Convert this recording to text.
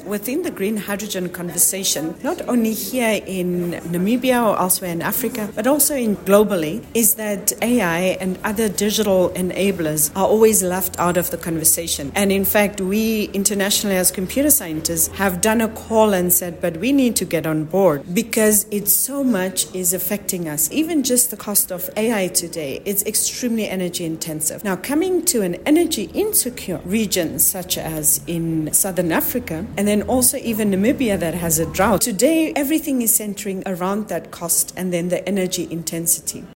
within the green hydrogen conversation, not only here in Namibia or elsewhere in Africa, but also globally, is that AI and other digital enablers are always left out of the conversation. And in fact, we internationally as computer scientists have done a call and said, but we need to get on board because it's so much is affecting us. Even just the cost of AI today, it's extremely energy intensive. Now, coming to an energy insecure region such as in Southern Africa, and then also even Namibia that has a drought, today everything is centering around that cost and then the energy intensity.